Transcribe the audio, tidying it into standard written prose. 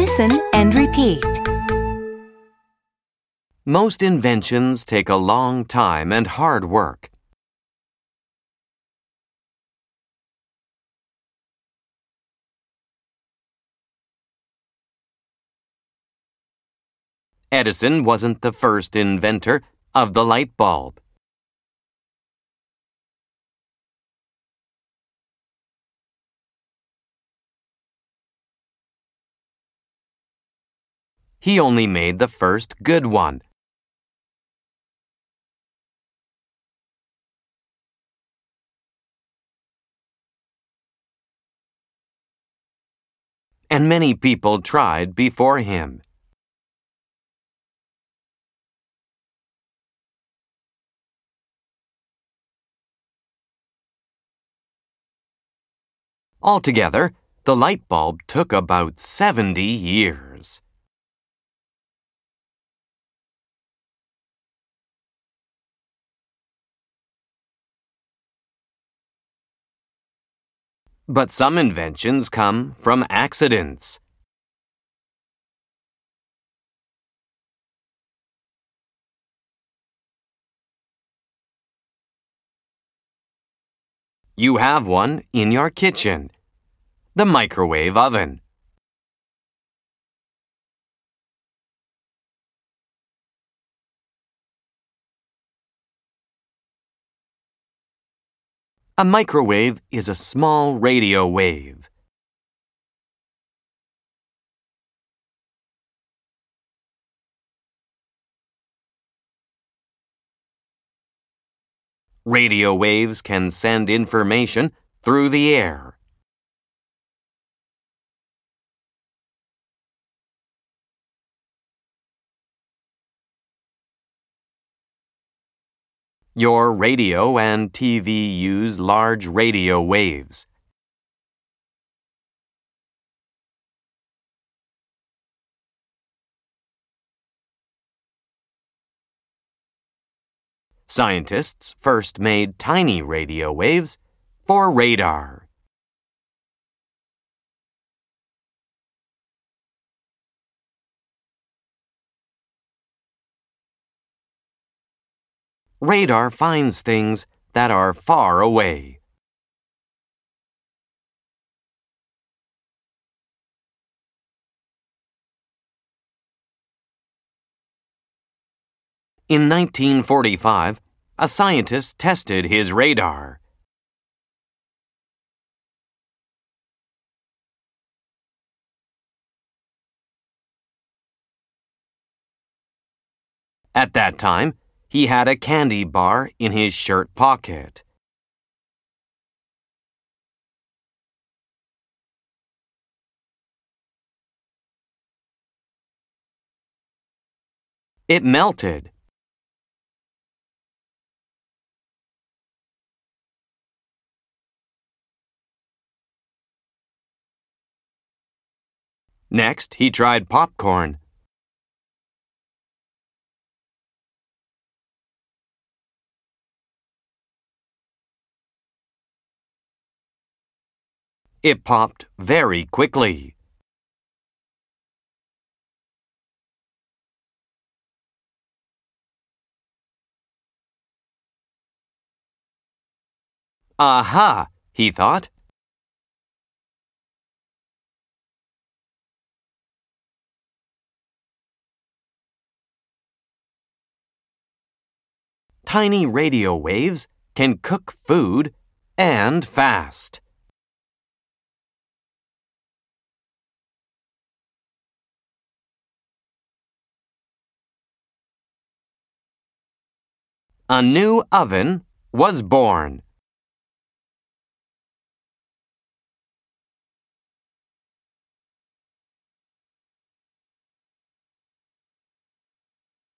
Listen and repeat. Most inventions take a long time and hard work. Edison wasn't the first inventor of the light bulb. He only made the first good one. And many people tried before him. Altogether, the light bulb took about 70 years. But some inventions come from accidents. You have one in your kitchen, the microwave oven. A microwave is a small radio wave. Radio waves can send information through the air. Your radio and TV use large radio waves. Scientists first made tiny radio waves for radar. Radar finds things that are far away. In 1945, a scientist tested his radar. At that time, he had a candy bar in his shirt pocket. It melted. Next, he tried popcorn. It popped very quickly. Aha, he thought. Tiny radio waves can cook food and fast. A new oven was born.